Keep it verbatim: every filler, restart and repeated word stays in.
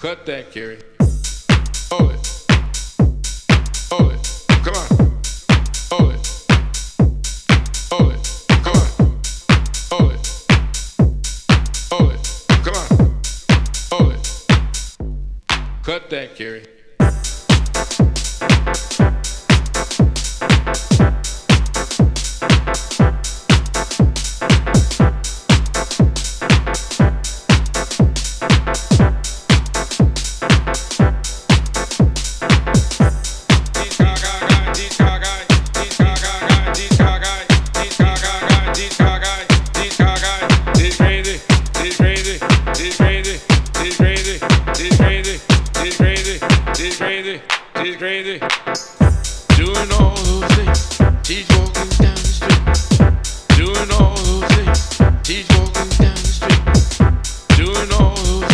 Cut that, Kerry. Hold it. Hold it. Come on. Hold it. Hold it. Come on. Hold it. Hold it. Come on. Hold it. Cut that, Kerry. She's crazy, doing all those things. She's walking down the street, doing all those things. She's walking down the street, doing all those